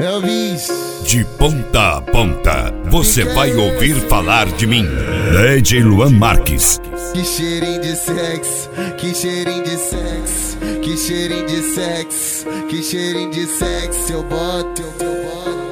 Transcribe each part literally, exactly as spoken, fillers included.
Elvis. De ponta a ponta, você vai ouvir falar de mim. D J Luan Marques. Que cheirinho de sexo, que cheirinho de sexo, que cheirinho de sexo, que cheirinho de sexo. Eu boto, eu boto,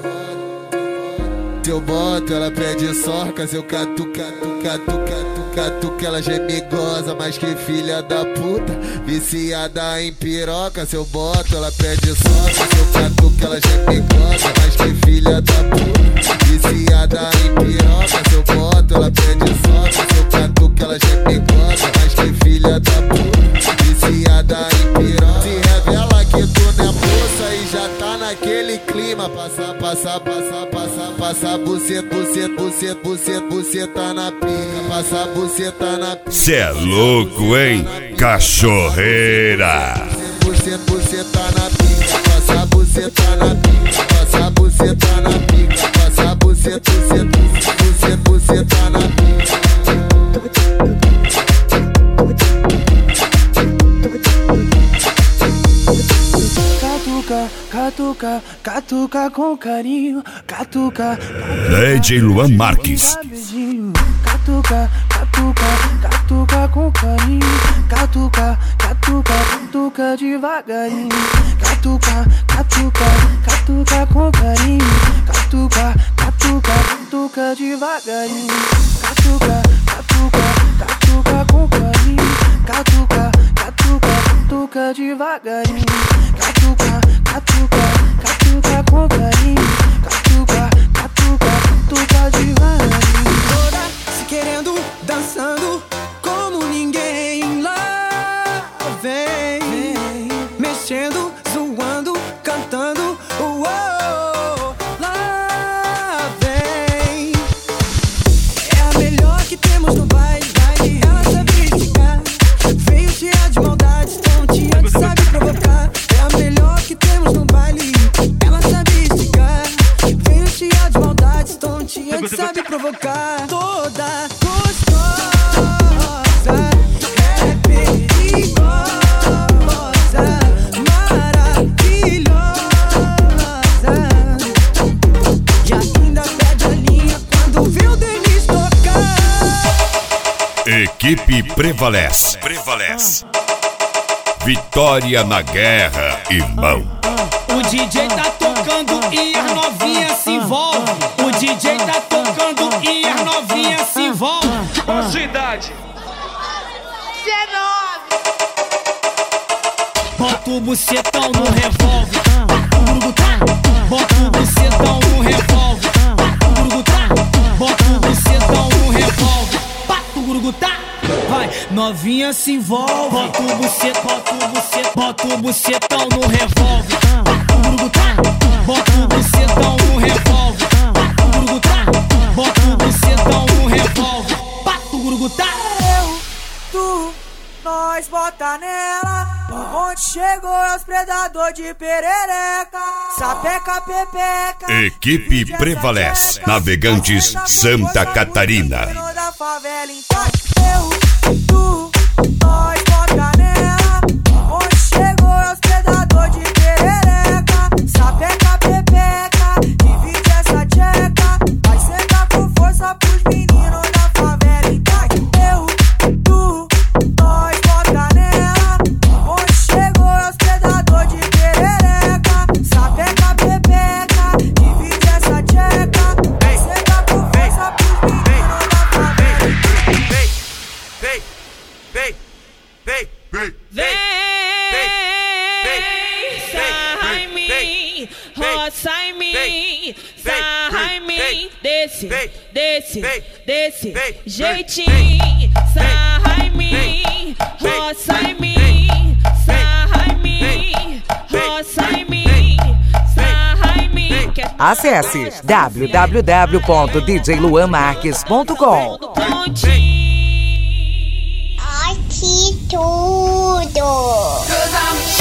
eu boto, ela pede sorcas, eu catu, catu, catu, catu, catu, que ela já é me goza, mas que filha da puta, viciada em piroca. Se eu boto, ela pede sorcas, eu catu, que ela já é me goza, mas que filha da puta, viciada em piroca. Se eu boto, ela pede sorcas, eu catu, que ela já é me goza, mas que filha da puta, viciada em piroca. Se revela que tu não é moça e já tá naquele clima, passa, passa, passa, passa, passa, buceta, buceta, buceta, buceta, buceta na pica, passa, buceta na pica. Cê é louco, hein? Cachorreira. Buceta, buceta na pica, passa, buceta na pica, passa, buceta na pica, passa, buceta, buceta, buceta, buceta na pica. Catuca, catuca, catuca com carinho, catuca. D J Luan Marques. Catuca, catuca, catuca com carinho, catuca, catuca, catuca devagarinho, catuca, catuca, catuca com carinho, catuca, catuca, catuca devagarinho, catuca, catuca, catuca com carinho, catuca, catuca, catuca devagarinho, catuca, catuca, catuca com carinho, catuca, catuca, catuca devagarinho. Toda se querendo, dançando como ninguém. Lá vem, vem mexendo, zoando, cantando. Uou, lá vem. É a melhor que temos no baile, baile. Ela sabe esticar, veio cheia de maldade, tonteante, sabe provocar. É a melhor que temos no baile. Ela sabe esticar, veio cheia de maldade, tonteante, sabe provocar. Toda gostosa, é perigosa, maravilhosa, e ainda pede a linha quando vê o Denis tocar. Equipe prevalece. Prevalece. Vitória na guerra, irmão. O D J tá tocando e as novinhas se envolvem. O D J tá tocando e as novinhas se envolvem. Qual a sua idade? dezenove. Bota o bucetão no revólver. Bota o bucetão no revólver. Bota o bucetão no revólver. Pato gurugutá. Vai, novinha se envolve. Bota o bucetão, bota o bucetão, bota o bucetão no revólver. Bota o bucetão no revólver. Bota o bucetão no revólver. Pato gurugutá. Eu, tu, nós bota nela. Onde chegou é os predador de perereca. Sapeca, pepeca. Equipe prevalece. Navegantes Santa Catarina. Da favela em eu, tu, nós bota nela. Onde chegou é os predador de perereca. Sapeca, pepeca, divide essa tcheca. Vai sentar com força pros meninos da favela em eu, tu, nós bota nela. Onde chegou é os predador de perereca. Sapeca, pepeca, divide essa tcheca. Vai sentar com força pros meninos da favela. Vem, vem, vem, vem, Vem, sarra em mim, roça em mim, sarra em mim, desce, desce, desce, jeitinho, sarra em mim, roça em mim, sarra em mim, roça em mim, sarra em mim. Acesse w w w ponto d j luan marques ponto com. Ai, que tudo!